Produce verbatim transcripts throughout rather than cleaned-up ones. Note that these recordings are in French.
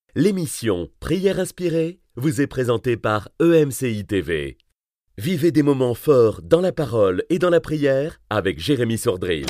L'émission Prière inspirée vous est présentée par E M C I T V. Vivez des moments forts dans la parole et dans la prière avec Jérémy Sordrill.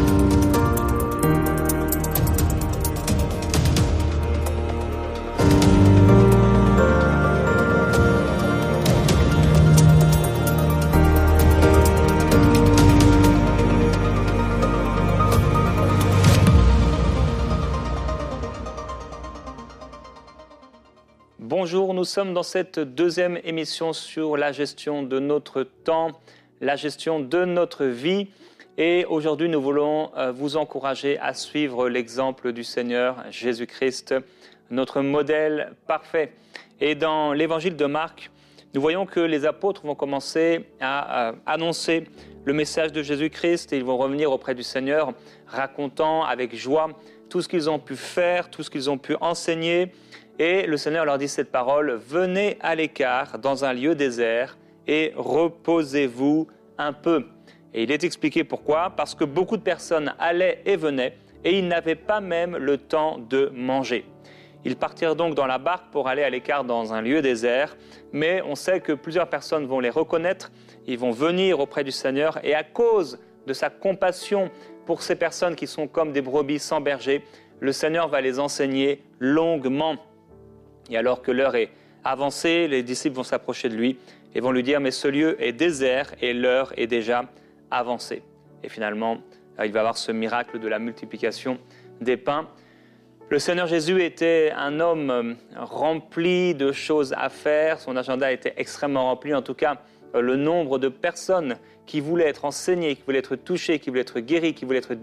Bonjour, nous sommes dans cette deuxième émission sur la gestion de notre temps, la gestion de notre vie. Et aujourd'hui, nous voulons vous encourager à suivre l'exemple du Seigneur Jésus-Christ, notre modèle parfait. Et dans l'évangile de Marc, nous voyons que les apôtres vont commencer à annoncer le message de Jésus-Christ et ils vont revenir auprès du Seigneur, racontant avec joie tout ce qu'ils ont pu faire, tout ce qu'ils ont pu enseigner. Et le Seigneur leur dit cette parole, « Venez à l'écart dans un lieu désert et reposez-vous un peu. » Et il est expliqué pourquoi, parce que beaucoup de personnes allaient et venaient et ils n'avaient pas même le temps de manger. Ils partirent donc dans la barque pour aller à l'écart dans un lieu désert, mais on sait que plusieurs personnes vont les reconnaître, ils vont venir auprès du Seigneur et à cause de sa compassion pour ces personnes qui sont comme des brebis sans berger, le Seigneur va les enseigner longuement. Et alors que l'heure est avancée, les disciples vont s'approcher de lui et vont lui dire « Mais ce lieu est désert et l'heure est déjà avancée. » Et finalement, il va y avoir ce miracle de la multiplication des pains. Le Seigneur Jésus était un homme rempli de choses à faire. Son agenda était extrêmement rempli. En tout cas, le nombre de personnes qui voulaient être enseignées, qui voulaient être touchées, qui voulaient être guéries, qui voulaient être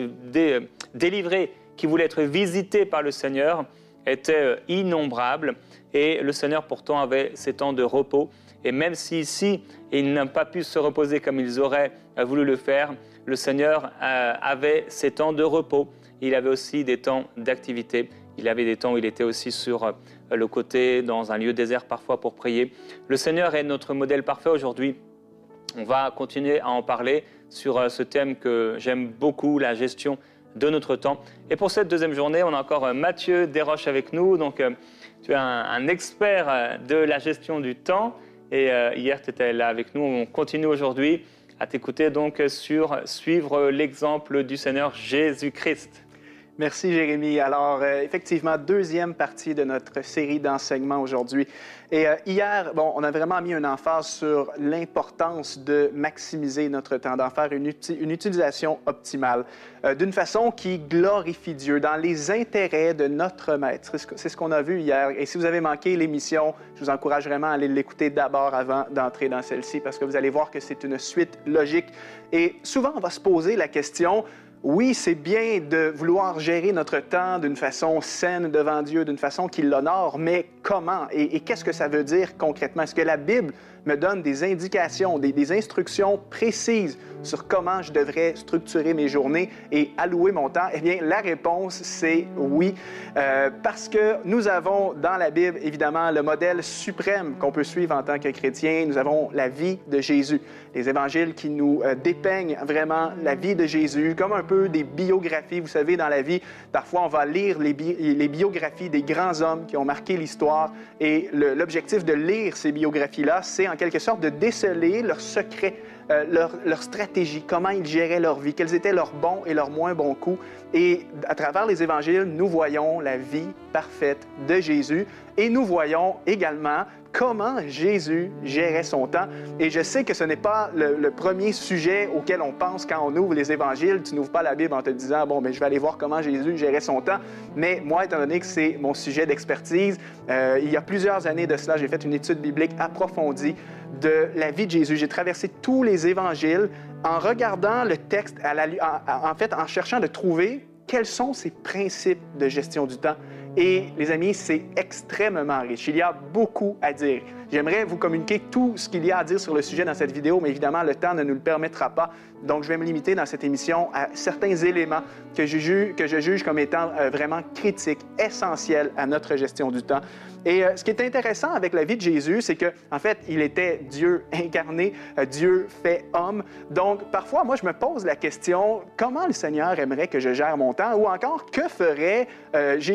délivrées, qui voulaient être visitées par le Seigneur était innombrable et le Seigneur pourtant avait ses temps de repos. Et même si ici, ils n'ont pas pu se reposer comme ils auraient voulu le faire, le Seigneur avait ses temps de repos. Il avait aussi des temps d'activité. Il avait des temps où il était aussi sur le côté, dans un lieu désert parfois pour prier. Le Seigneur est notre modèle parfait aujourd'hui. On va continuer à en parler sur ce thème que j'aime beaucoup, la gestion de notre temps. Et pour cette deuxième journée, on a encore Mathieu Desroches avec nous. Donc, euh, tu es un, un expert euh, de la gestion du temps. Et euh, hier, tu étais là avec nous. On continue aujourd'hui à t'écouter donc sur suivre l'exemple du Seigneur Jésus-Christ. Merci Jérémy. Alors, euh, effectivement, deuxième partie de notre série d'enseignements aujourd'hui. Et euh, hier, bon, on a vraiment mis une emphase sur l'importance de maximiser notre temps, d'en faire une, uti- une utilisation optimale, euh, d'une façon qui glorifie Dieu, dans les intérêts de notre Maître. C'est ce, que, c'est ce qu'on a vu hier. Et si vous avez manqué l'émission, je vous encourage vraiment à aller l'écouter d'abord avant d'entrer dans celle-ci, parce que vous allez voir que c'est une suite logique. Et souvent, on va se poser la question... Oui, c'est bien de vouloir gérer notre temps d'une façon saine devant Dieu, d'une façon qui l'honore, mais comment? Et, et qu'est-ce que ça veut dire concrètement? Est-ce que la Bible me donne des indications, des, des instructions précises sur comment je devrais structurer mes journées et allouer mon temps? Eh bien, la réponse, c'est oui, euh, parce que nous avons dans la Bible, évidemment, le modèle suprême qu'on peut suivre en tant que chrétien. Nous avons la vie de Jésus, les évangiles qui nous euh, dépeignent vraiment la vie de Jésus, comme un peu des biographies. Vous savez, dans la vie, parfois, on va lire les, bi- les biographies des grands hommes qui ont marqué l'histoire et le, l'objectif de lire ces biographies-là, c'est en quelque sorte de déceler leurs secrets, euh, leur, leur stratégie, comment ils géraient leur vie, quels étaient leurs bons et leurs moins bons coups. Et à travers les évangiles, nous voyons la vie parfaite de Jésus et nous voyons également comment Jésus gérait son temps. Et je sais que ce n'est pas le, le premier sujet auquel on pense quand on ouvre les évangiles. Tu n'ouvres pas la Bible en te disant « Bon, mais je vais aller voir comment Jésus gérait son temps. » Mais moi, étant donné que c'est mon sujet d'expertise, euh, il y a plusieurs années de cela, j'ai fait une étude biblique approfondie de la vie de Jésus. J'ai traversé tous les évangiles en regardant le texte, à la, en, en fait, en cherchant de trouver quels sont ces principes de gestion du temps. Et les amis, c'est extrêmement riche. Il y a beaucoup à dire. J'aimerais vous communiquer tout ce qu'il y a à dire sur le sujet dans cette vidéo, mais évidemment, le temps ne nous le permettra pas. Donc, je vais me limiter dans cette émission à certains éléments que je juge, que je juge comme étant euh, vraiment critiques, essentiels à notre gestion du temps. Et euh, ce qui est intéressant avec la vie de Jésus, c'est que, en fait, il était Dieu incarné, euh, Dieu fait homme. Donc, parfois, moi, je me pose la question, comment le Seigneur aimerait que je gère mon temps? Ou encore, que ferait euh, Jésus, que ferait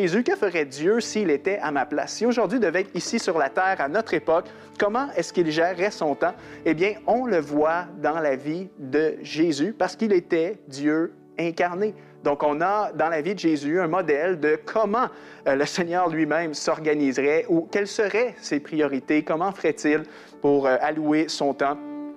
ferait Dieu s'il était à ma place? Si aujourd'hui devait être ici sur la terre à notre époque, comment est-ce qu'il gérerait son temps? Eh bien, on le voit dans la vie de Jésus parce qu'il était Dieu incarné. Donc, on a dans la vie de Jésus un modèle de comment euh, le Seigneur lui-même s'organiserait ou quelles seraient ses priorités, comment ferait-il pour euh, allouer son temps.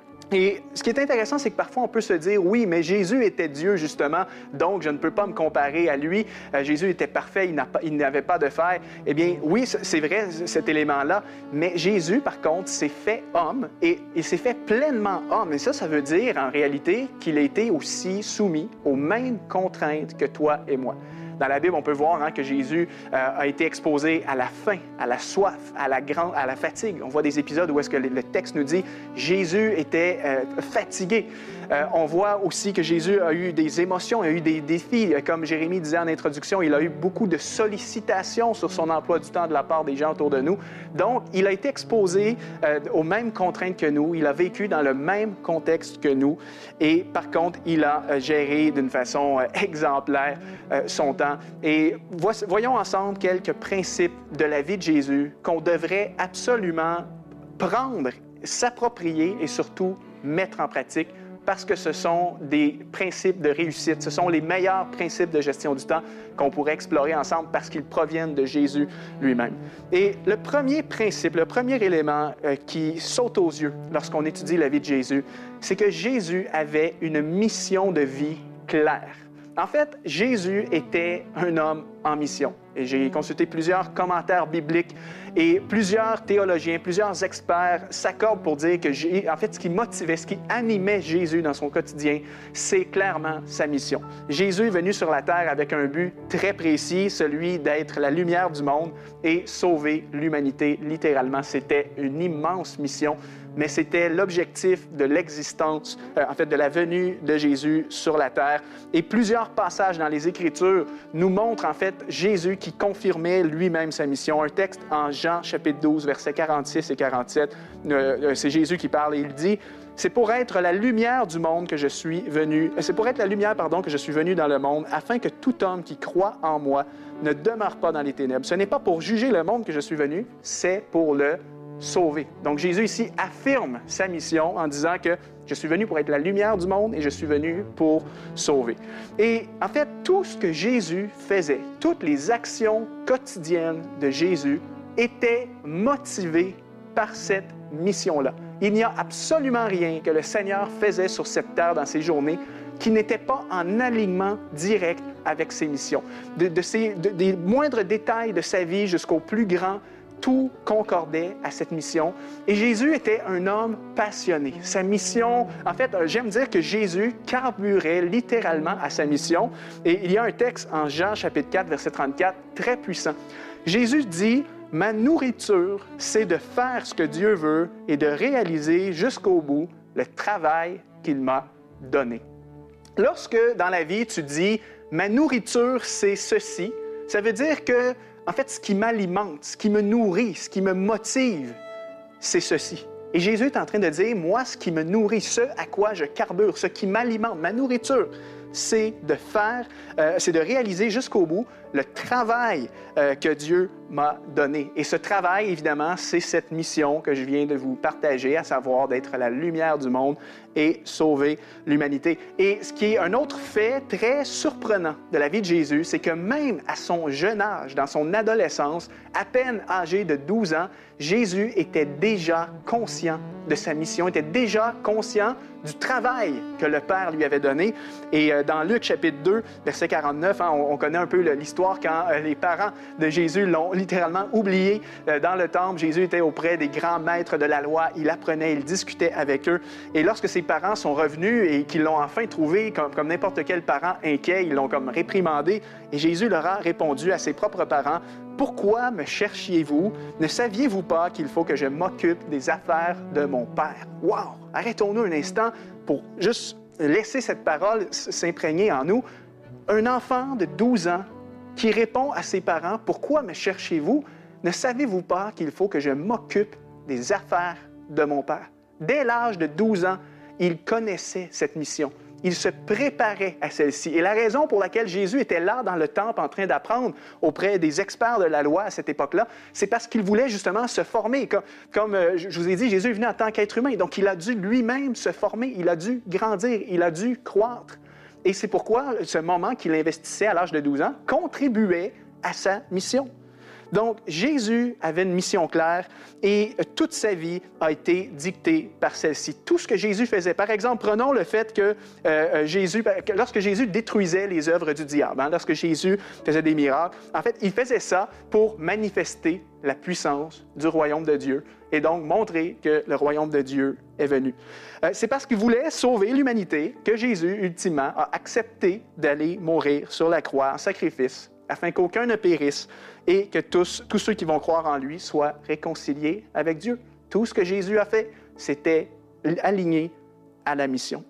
Et ce qui est intéressant, c'est que parfois on peut se dire, oui, mais Jésus était Dieu justement, donc je ne peux pas me comparer à lui. Euh, Jésus était parfait, il, n'a pas, il n'avait pas de faille. Eh bien, oui, c'est vrai cet élément-là, mais Jésus, par contre, s'est fait homme et il s'est fait pleinement homme. Et ça, ça veut dire en réalité qu'il a été aussi soumis aux mêmes contraintes que toi et moi. Dans la Bible, on peut voir hein, que Jésus euh, a été exposé à la faim, à la soif, à la, grande, à la fatigue. On voit des épisodes où est-ce que le texte nous dit « Jésus était euh, fatigué ». Euh, on voit aussi que Jésus a eu des émotions, il a eu des défis. Comme Jérémie disait en introduction, il a eu beaucoup de sollicitations sur son emploi du temps de la part des gens autour de nous. Donc, il a été exposé euh, aux mêmes contraintes que nous. Il a vécu dans le même contexte que nous. Et par contre, il a euh, géré d'une façon euh, exemplaire euh, son temps. Et voyons ensemble quelques principes de la vie de Jésus qu'on devrait absolument prendre, s'approprier et surtout mettre en pratique parce que ce sont des principes de réussite. Ce sont les meilleurs principes de gestion du temps qu'on pourrait explorer ensemble parce qu'ils proviennent de Jésus lui-même. Et le premier principe, le premier élément euh, qui saute aux yeux lorsqu'on étudie la vie de Jésus, c'est que Jésus avait une mission de vie claire. En fait, Jésus était un homme en mission. Et j'ai consulté plusieurs commentaires bibliques et plusieurs théologiens, plusieurs experts s'accordent pour dire que, en fait, ce qui motivait, ce qui animait Jésus dans son quotidien, c'est clairement sa mission. Jésus est venu sur la terre avec un but très précis, celui d'être la lumière du monde et sauver l'humanité. Littéralement, c'était une immense mission, mais c'était l'objectif de l'existence, euh, en fait, de la venue de Jésus sur la terre. Et plusieurs passages dans les Écritures nous montrent, en fait, Jésus qui confirmait lui-même sa mission. Un texte en Jean, chapitre douze, versets quarante-six et quarante-sept, euh, c'est Jésus qui parle et il dit « C'est pour être la lumière du monde que je suis venu, c'est pour être la lumière, pardon, que je suis venu dans le monde, afin que tout homme qui croit en moi ne demeure pas dans les ténèbres. Ce n'est pas pour juger le monde que je suis venu, c'est pour le sauver. » Donc Jésus ici affirme sa mission en disant que je suis venu pour être la lumière du monde et je suis venu pour sauver. Et en fait, tout ce que Jésus faisait, toutes les actions quotidiennes de Jésus étaient motivées par cette mission-là. Il n'y a absolument rien que le Seigneur faisait sur cette terre dans ses journées qui n'était pas en alignement direct avec ses missions. De, de ses, de, des moindres détails de sa vie jusqu'au plus grand, tout concordait à cette mission. Et Jésus était un homme passionné. Sa mission, en fait, j'aime dire que Jésus carburait littéralement à sa mission. Et il y a un texte en Jean, chapitre quatre, verset trente-quatre, très puissant. Jésus dit « Ma nourriture, c'est de faire ce que Dieu veut et de réaliser jusqu'au bout le travail qu'il m'a donné. » Lorsque, dans la vie, tu dis « Ma nourriture, c'est ceci », ça veut dire que en fait, ce qui m'alimente, ce qui me nourrit, ce qui me motive, c'est ceci. Et Jésus est en train de dire, moi, ce qui me nourrit, ce à quoi je carbure, ce qui m'alimente, ma nourriture, c'est de faire, euh, c'est de réaliser jusqu'au bout le travail euh, que Dieu m'a donné. Et ce travail, évidemment, c'est cette mission que je viens de vous partager, à savoir d'être la lumière du monde et sauver l'humanité. Et ce qui est un autre fait très surprenant de la vie de Jésus, c'est que même à son jeune âge, dans son adolescence, à peine âgé de douze ans, Jésus était déjà conscient de sa mission, était déjà conscient du travail que le Père lui avait donné. Et euh, dans Luc chapitre deux, verset quarante-neuf, hein, on, on connaît un peu l'histoire quand euh, les parents de Jésus l'ont littéralement oublié. Euh, dans le temple, Jésus était auprès des grands maîtres de la loi, il apprenait, il discutait avec eux. Et lorsque ses parents sont revenus et qu'ils l'ont enfin trouvé, comme, comme n'importe quel parent inquiet, ils l'ont comme réprimandé. Et Jésus leur a répondu à ses propres parents, « Pourquoi me cherchiez-vous? Ne saviez-vous pas qu'il faut que je m'occupe des affaires de mon Père? » Wow! Arrêtons-nous un instant pour juste laisser cette parole s'imprégner en nous. Un enfant de douze ans qui répond à ses parents, « Pourquoi me cherchez-vous? Ne savez-vous pas qu'il faut que je m'occupe des affaires de mon Père? » Dès l'âge de douze ans, il connaissait cette mission. il se préparait à celle-ci. Et la raison pour laquelle Jésus était là dans le temple en train d'apprendre auprès des experts de la loi à cette époque-là, c'est parce qu'il voulait justement se former. Comme, comme euh, je vous ai dit, Jésus est venu en tant qu'être humain, donc il a dû lui-même se former, il a dû grandir, il a dû croître. Et c'est pourquoi ce moment qu'il investissait à l'âge de douze ans contribuait à sa mission. Donc, Jésus avait une mission claire et toute sa vie a été dictée par celle-ci. Tout ce que Jésus faisait, par exemple, prenons le fait que euh, Jésus, que lorsque Jésus détruisait les œuvres du diable, hein, lorsque Jésus faisait des miracles, en fait, il faisait ça pour manifester la puissance du royaume de Dieu et donc montrer que le royaume de Dieu est venu. Euh, c'est parce qu'il voulait sauver l'humanité que Jésus, ultimement, a accepté d'aller mourir sur la croix en sacrifice afin qu'aucun ne périsse et que tous, tous ceux qui vont croire en lui soient réconciliés avec Dieu. Tout ce que Jésus a fait, c'était aligné à la mission.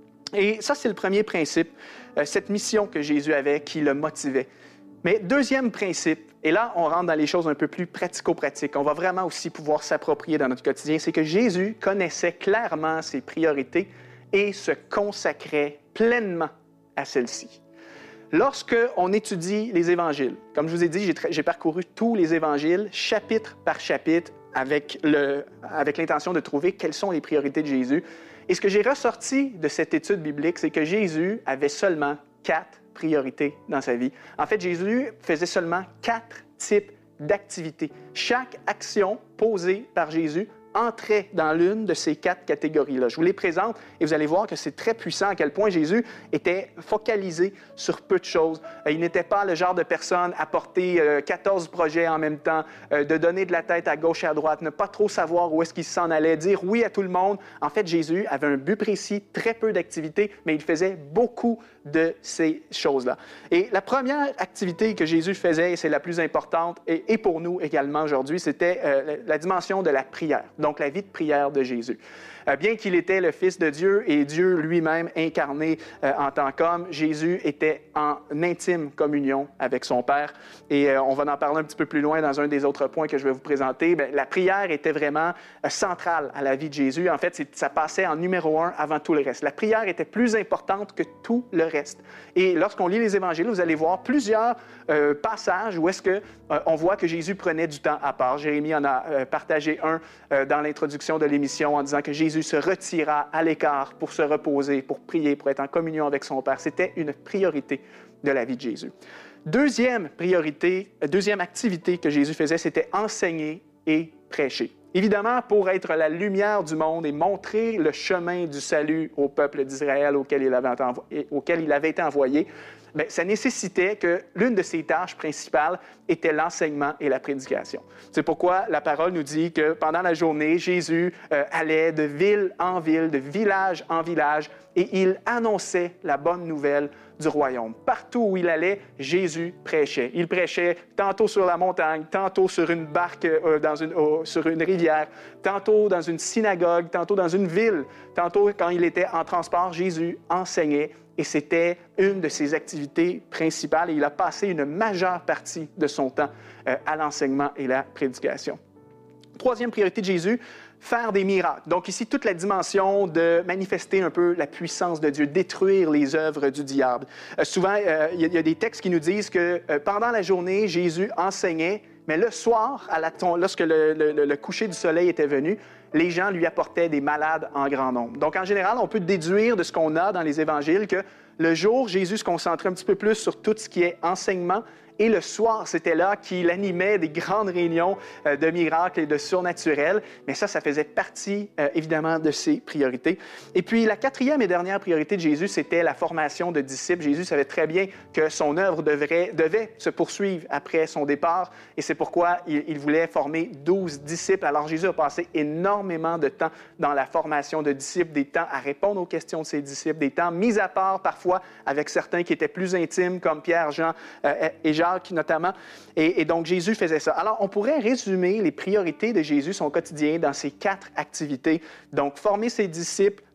Et ça, c'est le premier principe, euh, cette mission que Jésus avait qui le motivait. Mais deuxième principe, et là, on rentre dans les choses un peu plus pratico-pratiques, on va vraiment aussi pouvoir s'approprier dans notre quotidien, c'est que Jésus connaissait clairement ses priorités et se consacrait pleinement à celles-ci. Lorsqu'on étudie les évangiles, comme je vous ai dit, j'ai, tra- j'ai parcouru tous les évangiles, chapitre par chapitre, avec, le, avec l'intention de trouver quelles sont les priorités de Jésus. Et ce que j'ai ressorti de cette étude biblique, c'est que Jésus avait seulement quatre priorités dans sa vie. En fait, Jésus faisait seulement quatre types d'activités. Chaque action posée par Jésus entrait dans l'une de ces quatre catégories-là. Je vous les présente et vous allez voir que c'est très puissant à quel point Jésus était focalisé sur peu de choses. Il n'était pas le genre de personne à porter quatorze projets en même temps, de donner de la tête à gauche et à droite, ne pas trop savoir où est-ce qu'il s'en allait, dire oui à tout le monde. En fait, Jésus avait un but précis, très peu d'activités, mais il faisait beaucoup de ces choses-là. Et la première activité que Jésus faisait, et c'est la plus importante, et, et pour nous également aujourd'hui, c'était euh, la dimension de la prière. Donc, la vie de prière de Jésus. Euh, bien qu'il était le Fils de Dieu et Dieu lui-même incarné euh, en tant qu'homme, Jésus était en intime communion avec son Père. Et euh, on va en parler un petit peu plus loin dans un des autres points que je vais vous présenter. Bien, la prière était vraiment euh, centrale à la vie de Jésus. En fait, c'est, ça passait en numéro un avant tout le reste. La prière était plus importante que tout le reste. Et lorsqu'on lit les évangiles, vous allez voir plusieurs euh, passages où est-ce que euh, on voit que Jésus prenait du temps à part. Jérémie en a euh, partagé un euh, dans l'introduction de l'émission en disant que Jésus se retira à l'écart pour se reposer, pour prier, pour être en communion avec son Père. C'était une priorité de la vie de Jésus. Deuxième priorité, deuxième activité que Jésus faisait, c'était enseigner et prêcher. Évidemment, pour être la lumière du monde et montrer le chemin du salut au peuple d'Israël auquel il avait, envoyé, auquel il avait été envoyé, bien, ça nécessitait que l'une de ses tâches principales était l'enseignement et la prédication. C'est pourquoi la parole nous dit que pendant la journée, Jésus euh, allait de ville en ville, de village en village, et il annonçait la bonne nouvelle du royaume. Partout où il allait, Jésus prêchait. Il prêchait tantôt sur la montagne, tantôt sur une barque, euh, dans une, euh, sur une rivière, tantôt dans une synagogue, tantôt dans une ville, tantôt quand il était en transport, Jésus enseignait et c'était une de ses activités principales et il a passé une majeure partie de son temps euh, à l'enseignement et la prédication. Troisième priorité de Jésus, faire des miracles. Donc ici, toute la dimension de manifester un peu la puissance de Dieu, détruire les œuvres du diable. Euh, souvent, euh, il y a des textes qui nous disent que euh, pendant la journée, Jésus enseignait, mais le soir, à la, lorsque le, le, le coucher du soleil était venu, les gens lui apportaient des malades en grand nombre. Donc en général, on peut déduire de ce qu'on a dans les évangiles que le jour, Jésus se concentrait un petit peu plus sur tout ce qui est enseignement. Et le soir, c'était là qu'il animait des grandes réunions euh, de miracles et de surnaturels. Mais ça, ça faisait partie, euh, évidemment, de ses priorités. Et puis, la quatrième et dernière priorité de Jésus, c'était la formation de disciples. Jésus savait très bien que son œuvre devrait, devait se poursuivre après son départ. Et c'est pourquoi il, il voulait former douze disciples. Alors, Jésus a passé énormément de temps dans la formation de disciples, des temps à répondre aux questions de ses disciples, des temps mis à part parfois avec certains qui étaient plus intimes, comme Pierre, Jean euh, et Jacques, notamment. Et, et donc, Jésus faisait ça. Alors, on pourrait résumer les priorités de Jésus, son quotidien, dans ces quatre activités. Donc, former ses disciples,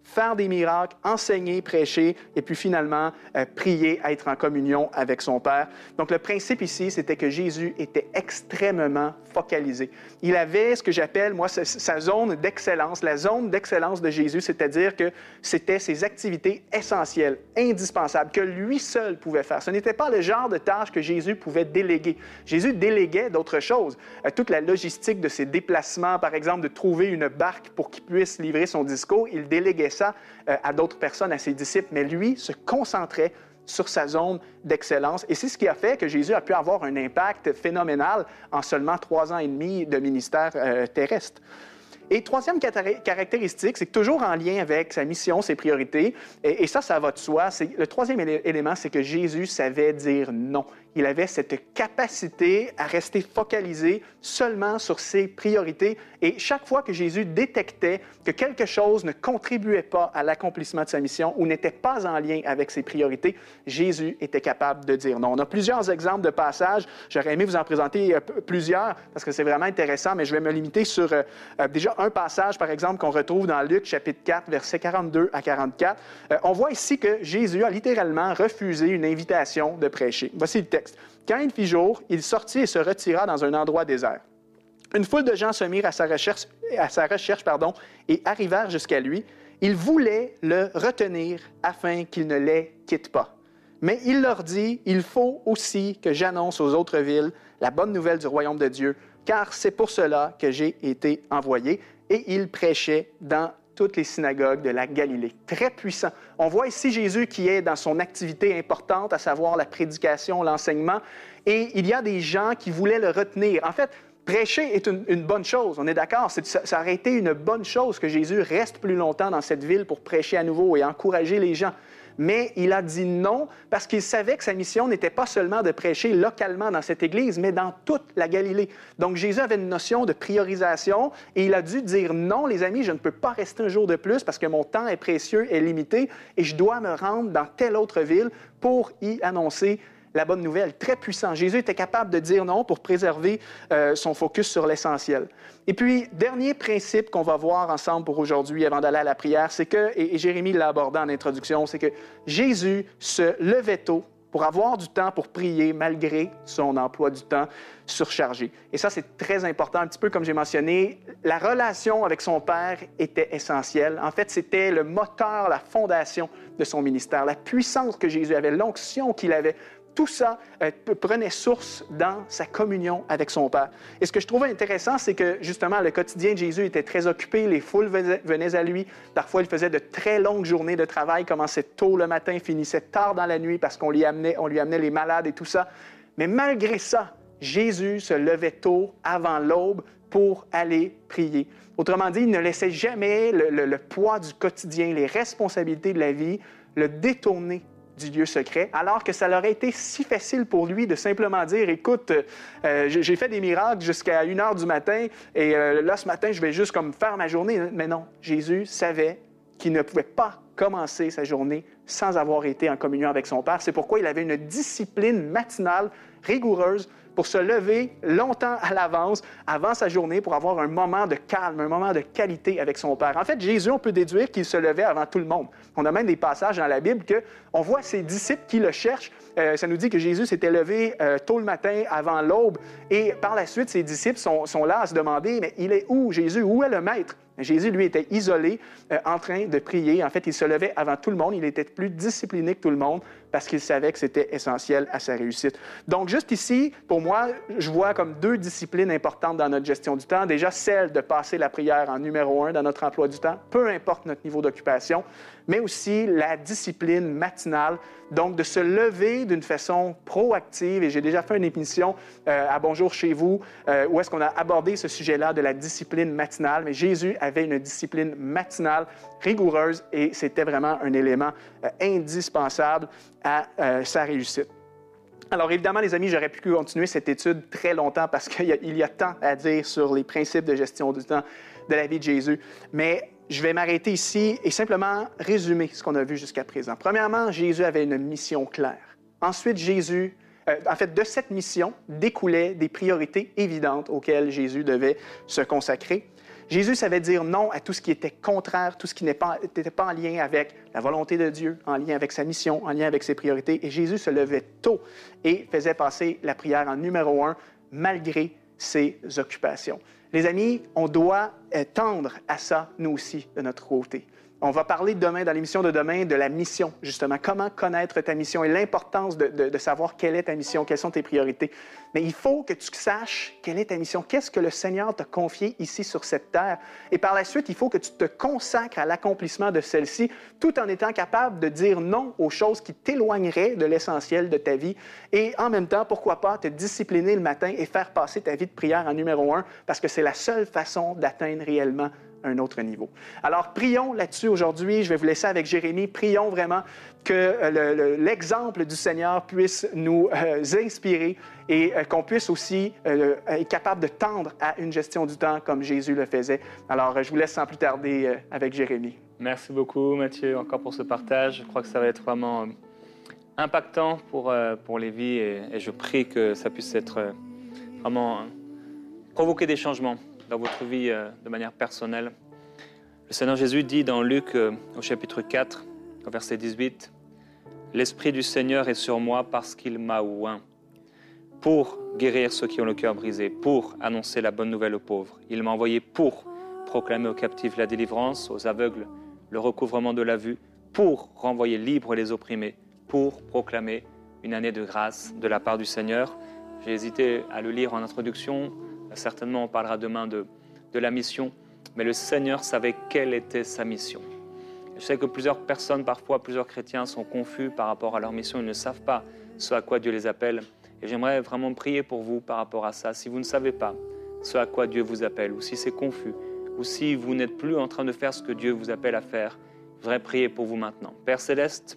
faire des miracles, enseigner, prêcher, et puis finalement, euh, prier, être en communion avec son Père. Donc, le principe ici, c'était que Jésus était extrêmement focalisé. Il avait ce que j'appelle, moi, sa, sa zone d'excellence. La zone d'excellence de Jésus, c'est-à-dire que c'était ses activités essentielles, indispensables, que lui seul pouvait faire. Ce n'était pas le genre de tâches que Jésus pouvait déléguer. Jésus déléguait d'autres choses. Euh, toute la logistique de ses déplacements, par exemple, de trouver une barque pour qu'il puisse livrer son discours, il déléguait ça euh, à d'autres personnes, à ses disciples, mais lui se concentrait sur sa zone d'excellence. Et c'est ce qui a fait que Jésus a pu avoir un impact phénoménal en seulement trois ans et demi de ministère euh, terrestre. Et troisième caractéristique, c'est que toujours en lien avec sa mission, ses priorités, et, et ça, ça va de soi. C'est, le troisième élément, c'est que Jésus savait dire non. Il avait cette capacité à rester focalisé seulement sur ses priorités. Et chaque fois que Jésus détectait que quelque chose ne contribuait pas à l'accomplissement de sa mission ou n'était pas en lien avec ses priorités, Jésus était capable de dire non. On a plusieurs exemples de passages. J'aurais aimé vous en présenter plusieurs parce que c'est vraiment intéressant, mais je vais me limiter sur euh, déjà un passage, par exemple, qu'on retrouve dans Luc, chapitre quatre, versets quarante-deux à quarante-quatre. Euh, on voit ici que Jésus a littéralement refusé une invitation de prêcher. Voici le texte. Quand il fit jour, il sortit et se retira dans un endroit désert. Une foule de gens se mirent à sa recherche, à sa recherche pardon, et arrivèrent jusqu'à lui. Ils voulaient le retenir afin qu'il ne les quitte pas. Mais il leur dit, « Il faut aussi que j'annonce aux autres villes la bonne nouvelle du royaume de Dieu, car c'est pour cela que j'ai été envoyé. » Et il prêchait dans toutes les synagogues de la Galilée. Très puissant. On voit ici Jésus qui est dans son activité importante, à savoir la prédication, l'enseignement, et il y a des gens qui voulaient le retenir. En fait, prêcher est une, une bonne chose, on est d'accord. C'est, ça, ça aurait été une bonne chose que Jésus reste plus longtemps dans cette ville pour prêcher à nouveau et encourager les gens. Mais il a dit non parce qu'il savait que sa mission n'était pas seulement de prêcher localement dans cette église, mais dans toute la Galilée. Donc Jésus avait une notion de priorisation et il a dû dire non, les amis, je ne peux pas rester un jour de plus parce que mon temps est précieux, est limité et je dois me rendre dans telle autre ville pour y annoncer la bonne nouvelle. Très puissant. Jésus était capable de dire non pour préserver euh, son focus sur l'essentiel. Et puis, dernier principe qu'on va voir ensemble pour aujourd'hui avant d'aller à la prière, c'est que, et, et Jérémie l'a abordé en introduction, c'est que Jésus se levait tôt pour avoir du temps pour prier malgré son emploi du temps surchargé. Et ça, c'est très important. Un petit peu comme j'ai mentionné, la relation avec son Père était essentielle. En fait, c'était le moteur, la fondation de son ministère. La puissance que Jésus avait, l'onction qu'il avait, tout ça euh, prenait source dans sa communion avec son Père. Et ce que je trouvais intéressant, c'est que justement, le quotidien de Jésus était très occupé, les foules venaient à lui. Parfois, il faisait de très longues journées de travail, commençait tôt le matin, finissait tard dans la nuit parce qu'on lui amenait, on lui amenait les malades et tout ça. Mais malgré ça, Jésus se levait tôt, avant l'aube, pour aller prier. Autrement dit, il ne laissait jamais le, le, le poids du quotidien, les responsabilités de la vie, le détourner du lieu secret, alors que ça leur aurait été si facile pour lui de simplement dire, écoute, euh, j'ai fait des miracles jusqu'à une heure du matin et euh, là, ce matin, je vais juste comme faire ma journée. Mais non, Jésus savait qu'il ne pouvait pas commencer sa journée sans avoir été en communion avec son Père. C'est pourquoi il avait une discipline matinale rigoureuse pour se lever longtemps à l'avance, avant sa journée, pour avoir un moment de calme, un moment de qualité avec son Père. En fait, Jésus, on peut déduire qu'il se levait avant tout le monde. On a même des passages dans la Bible qu'on voit ses disciples qui le cherchent. Euh, ça nous dit que Jésus s'était levé euh, tôt le matin, avant l'aube, et par la suite, ses disciples sont, sont là à se demander, mais il est où, Jésus? Où est le Maître? Jésus, lui, était isolé, euh, en train de prier. En fait, il se levait avant tout le monde. Il était plus discipliné que tout le monde parce qu'il savait que c'était essentiel à sa réussite. Donc, juste ici, pour moi, je vois comme deux disciplines importantes dans notre gestion du temps. Déjà, celle de passer la prière en numéro un dans notre emploi du temps, peu importe notre niveau d'occupation, mais aussi la discipline matinale, donc de se lever d'une façon proactive. Et j'ai déjà fait une émission euh, à Bonjour chez vous, euh, où est-ce qu'on a abordé ce sujet-là de la discipline matinale. Mais Jésus avait une discipline matinale rigoureuse et c'était vraiment un élément euh, indispensable à euh, sa réussite. Alors évidemment, les amis, j'aurais pu continuer cette étude très longtemps parce qu'il y a, il y a tant à dire sur les principes de gestion du temps de la vie de Jésus. Mais je vais m'arrêter ici et simplement résumer ce qu'on a vu jusqu'à présent. Premièrement, Jésus avait une mission claire. Ensuite, Jésus, euh, en fait, de cette mission découlaient des priorités évidentes auxquelles Jésus devait se consacrer. Jésus savait dire non à tout ce qui était contraire, tout ce qui n'était pas, n'était pas en lien avec la volonté de Dieu, en lien avec sa mission, en lien avec ses priorités. Et Jésus se levait tôt et faisait passer la prière en numéro un, malgré ses occupations. Les amis, on doit tendre à ça, nous aussi, de notre côté. On va parler demain, dans l'émission de demain, de la mission, justement. Comment connaître ta mission et l'importance de, de, de savoir quelle est ta mission, quelles sont tes priorités. Mais il faut que tu saches quelle est ta mission, qu'est-ce que le Seigneur t'a confié ici sur cette terre. Et par la suite, il faut que tu te consacres à l'accomplissement de celle-ci, tout en étant capable de dire non aux choses qui t'éloigneraient de l'essentiel de ta vie. Et en même temps, pourquoi pas te discipliner le matin et faire passer ta vie de prière en numéro un, parce que c'est la seule façon d'atteindre réellement un autre niveau. Alors, prions là-dessus aujourd'hui. Je vais vous laisser avec Jérémie. Prions vraiment que euh, le, le, l'exemple du Seigneur puisse nous euh, inspirer et euh, qu'on puisse aussi euh, être capable de tendre à une gestion du temps comme Jésus le faisait. Alors, euh, je vous laisse sans plus tarder euh, avec Jérémie. Merci beaucoup, Mathieu, encore pour ce partage. Je crois que ça va être vraiment euh, impactant pour, euh, pour les vies et, et je prie que ça puisse être euh, vraiment euh, provoquer des changements dans votre vie euh, de manière personnelle. Le Seigneur Jésus dit dans Luc euh, au chapitre quatre, au verset dix-huit, « L'Esprit du Seigneur est sur moi parce qu'il m'a oint pour guérir ceux qui ont le cœur brisé, pour annoncer la bonne nouvelle aux pauvres. Il m'a envoyé pour proclamer aux captifs la délivrance, aux aveugles le recouvrement de la vue, pour renvoyer libres les opprimés, pour proclamer une année de grâce de la part du Seigneur. » J'ai hésité à le lire en introduction. Certainement, on parlera demain de, de la mission, mais le Seigneur savait quelle était sa mission. Je sais que plusieurs personnes, parfois plusieurs chrétiens, sont confus par rapport à leur mission. Ils ne savent pas ce à quoi Dieu les appelle. Et j'aimerais vraiment prier pour vous par rapport à ça. Si vous ne savez pas ce à quoi Dieu vous appelle, ou si c'est confus, ou si vous n'êtes plus en train de faire ce que Dieu vous appelle à faire, je voudrais prier pour vous maintenant. Père Céleste,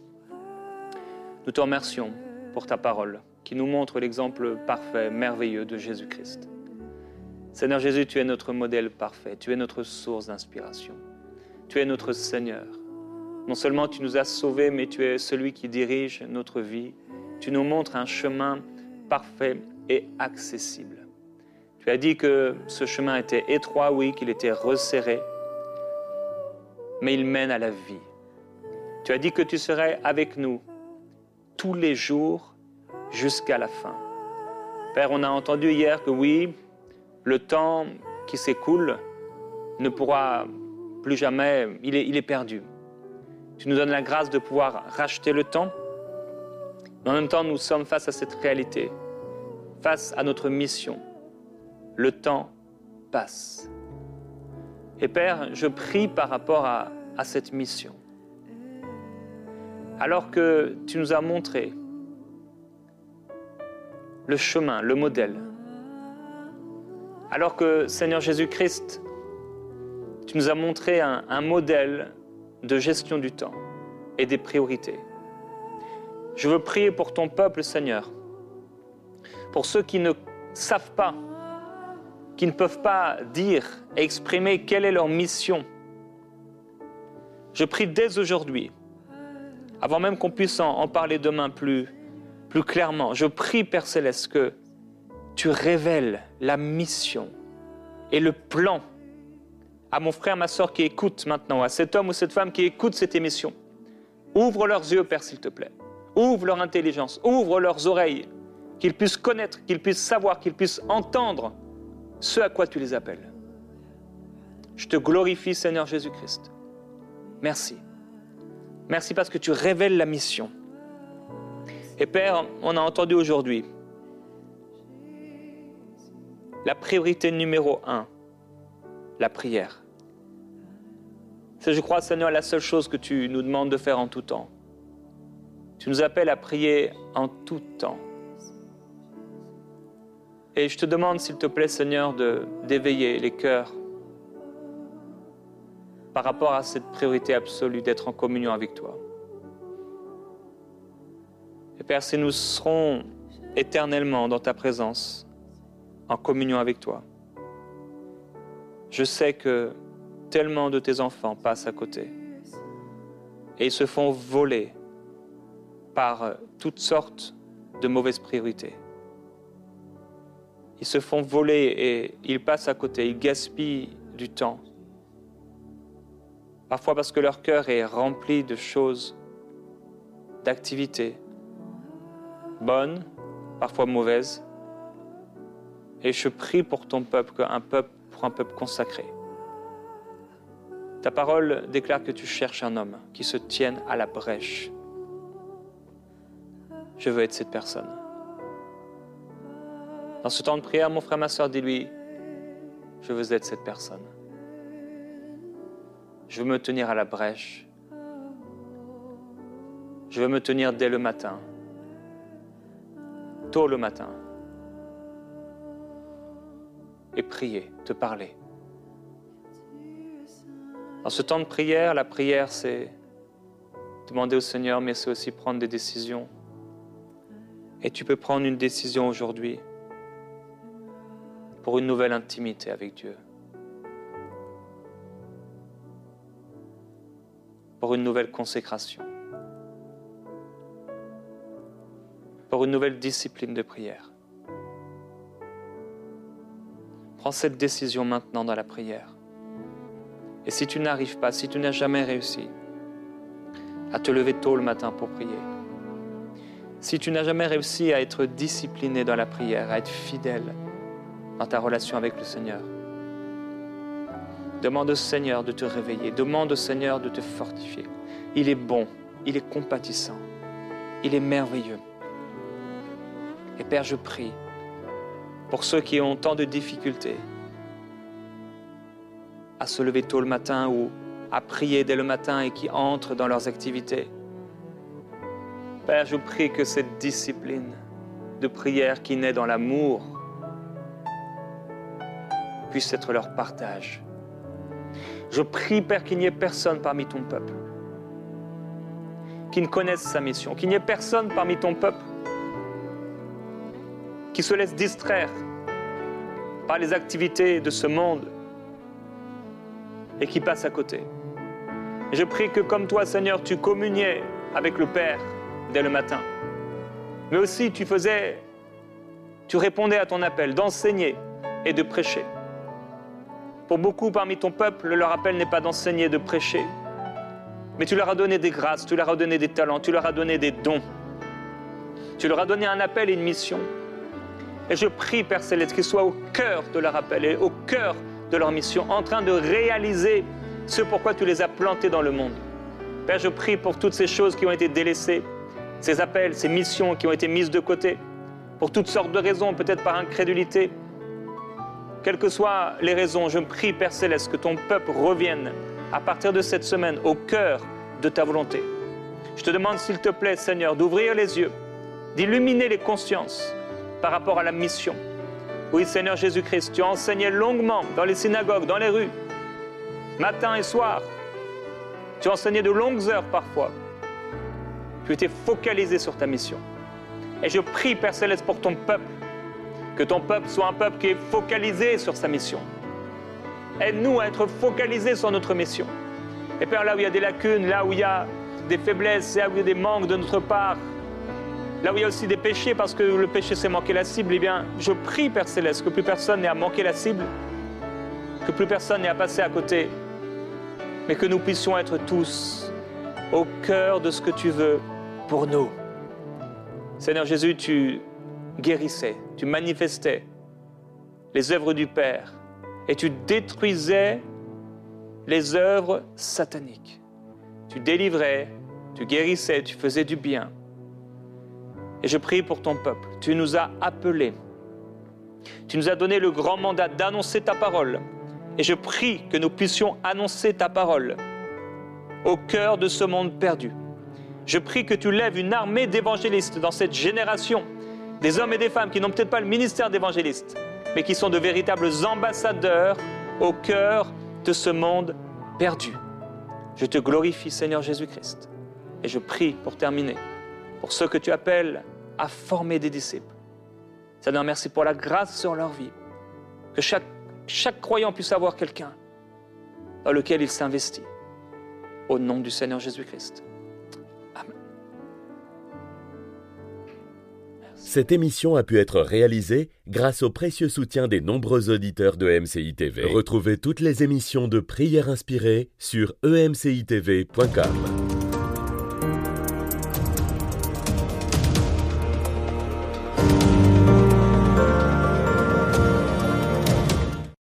nous te remercions pour ta parole, qui nous montre l'exemple parfait, merveilleux de Jésus-Christ. Seigneur Jésus, tu es notre modèle parfait, tu es notre source d'inspiration. Tu es notre Seigneur. Non seulement tu nous as sauvés, mais tu es celui qui dirige notre vie. Tu nous montres un chemin parfait et accessible. Tu as dit que ce chemin était étroit, oui, qu'il était resserré, mais il mène à la vie. Tu as dit que tu serais avec nous tous les jours jusqu'à la fin. Père, on a entendu hier que oui, le temps qui s'écoule ne pourra plus jamais, il est, il est perdu. Tu nous donnes la grâce de pouvoir racheter le temps, mais en même temps, nous sommes face à cette réalité, face à notre mission. Le temps passe. Et Père, je prie par rapport à, à cette mission. Alors que tu nous as montré le chemin, le modèle, alors que, Seigneur Jésus-Christ, tu nous as montré un, un modèle de gestion du temps et des priorités. Je veux prier pour ton peuple, Seigneur, pour ceux qui ne savent pas, qui ne peuvent pas dire et exprimer quelle est leur mission. Je prie dès aujourd'hui, avant même qu'on puisse en, en parler demain plus, plus clairement, je prie, Père Céleste, que tu révèles la mission et le plan à mon frère, ma soeur qui écoute maintenant, à cet homme ou cette femme qui écoute cette émission. Ouvre leurs yeux, Père, s'il te plaît. Ouvre leur intelligence, ouvre leurs oreilles, qu'ils puissent connaître, qu'ils puissent savoir, qu'ils puissent entendre ce à quoi tu les appelles. Je te glorifie, Seigneur Jésus-Christ. Merci. Merci parce que tu révèles la mission. Et Père, on a entendu aujourd'hui la priorité numéro un, la prière. C'est, je crois, Seigneur, la seule chose que tu nous demandes de faire en tout temps. Tu nous appelles à prier en tout temps. Et je te demande, s'il te plaît, Seigneur, de, d'éveiller les cœurs par rapport à cette priorité absolue d'être en communion avec toi. Et Père, si nous serons éternellement dans ta présence, en communion avec toi, je sais que tellement de tes enfants passent à côté et ils se font voler par toutes sortes de mauvaises priorités. Ils se font voler et ils passent à côté, ils gaspillent du temps. Parfois parce que leur cœur est rempli de choses, d'activités, bonnes, parfois mauvaises. Et je prie pour ton peuple, un peuple, pour un peuple consacré. Ta parole déclare que tu cherches un homme qui se tienne à la brèche. Je veux être cette personne. Dans ce temps de prière, mon frère, ma soeur, dis-lui, je veux être cette personne. Je veux me tenir à la brèche. Je veux me tenir dès le matin, tôt le matin, et prier, te parler. Dans ce temps de prière, la prière, c'est demander au Seigneur, mais c'est aussi prendre des décisions. Et tu peux prendre une décision aujourd'hui pour une nouvelle intimité avec Dieu. Pour une nouvelle consécration. Pour une nouvelle discipline de prière. Prends cette décision maintenant dans la prière. Et si tu n'arrives pas, si tu n'as jamais réussi à te lever tôt le matin pour prier, si tu n'as jamais réussi à être discipliné dans la prière, à être fidèle dans ta relation avec le Seigneur, demande au Seigneur de te réveiller, demande au Seigneur de te fortifier. Il est bon, il est compatissant, il est merveilleux. Et Père, je prie pour ceux qui ont tant de difficultés à se lever tôt le matin ou à prier dès le matin et qui entrent dans leurs activités. Père, je prie que cette discipline de prière qui naît dans l'amour puisse être leur partage. Je prie, Père, qu'il n'y ait personne parmi ton peuple qui ne connaisse sa mission, qu'il n'y ait personne parmi ton peuple qui se laisse distraire par les activités de ce monde et qui passe à côté. Et je prie que comme toi, Seigneur, tu communiais avec le Père dès le matin. Mais aussi tu faisais, tu répondais à ton appel d'enseigner et de prêcher. Pour beaucoup parmi ton peuple, leur appel n'est pas d'enseigner, de prêcher. Mais tu leur as donné des grâces, tu leur as donné des talents, tu leur as donné des dons. Tu leur as donné un appel et une mission. Et je prie, Père Céleste, qu'ils soient au cœur de leur appel et au cœur de leur mission, en train de réaliser ce pourquoi tu les as plantés dans le monde. Père, je prie pour toutes ces choses qui ont été délaissées, ces appels, ces missions qui ont été mises de côté, pour toutes sortes de raisons, peut-être par incrédulité. Quelles que soient les raisons, je prie, Père Céleste, que ton peuple revienne à partir de cette semaine au cœur de ta volonté. Je te demande, s'il te plaît, Seigneur, d'ouvrir les yeux, d'illuminer les consciences par rapport à la mission. Oui, Seigneur Jésus-Christ, tu enseignais longuement dans les synagogues, dans les rues, matin et soir. Tu enseignais de longues heures parfois. Tu étais focalisé sur ta mission. Et je prie, Père Céleste, pour ton peuple, que ton peuple soit un peuple qui est focalisé sur sa mission. Aide-nous à être focalisés sur notre mission. Et Père, là où il y a des lacunes, là où il y a des faiblesses, là où il y a des manques de notre part, là où il y a aussi des péchés, parce que le péché c'est manquer la cible, eh bien, je prie, Père Céleste, que plus personne n'ait à manquer la cible, que plus personne n'ait à passer à côté, mais que nous puissions être tous au cœur de ce que tu veux pour nous. Seigneur Jésus, tu guérissais, tu manifestais les œuvres du Père et tu détruisais les œuvres sataniques. Tu délivrais, tu guérissais, tu faisais du bien. Et je prie pour ton peuple. Tu nous as appelés. Tu nous as donné le grand mandat d'annoncer ta parole. Et je prie que nous puissions annoncer ta parole au cœur de ce monde perdu. Je prie que tu lèves une armée d'évangélistes dans cette génération, des hommes et des femmes qui n'ont peut-être pas le ministère d'évangéliste, mais qui sont de véritables ambassadeurs au cœur de ce monde perdu. Je te glorifie, Seigneur Jésus-Christ. Et je prie, pour terminer, pour ceux que tu appelles à former des disciples. Seigneur, merci pour la grâce sur leur vie. Que chaque, chaque croyant puisse avoir quelqu'un dans lequel il s'investit. Au nom du Seigneur Jésus-Christ. Amen. Merci. Cette émission a pu être réalisée grâce au précieux soutien des nombreux auditeurs de E M C I T V. Retrouvez toutes les émissions de Prières inspirées sur e m c i t v point com.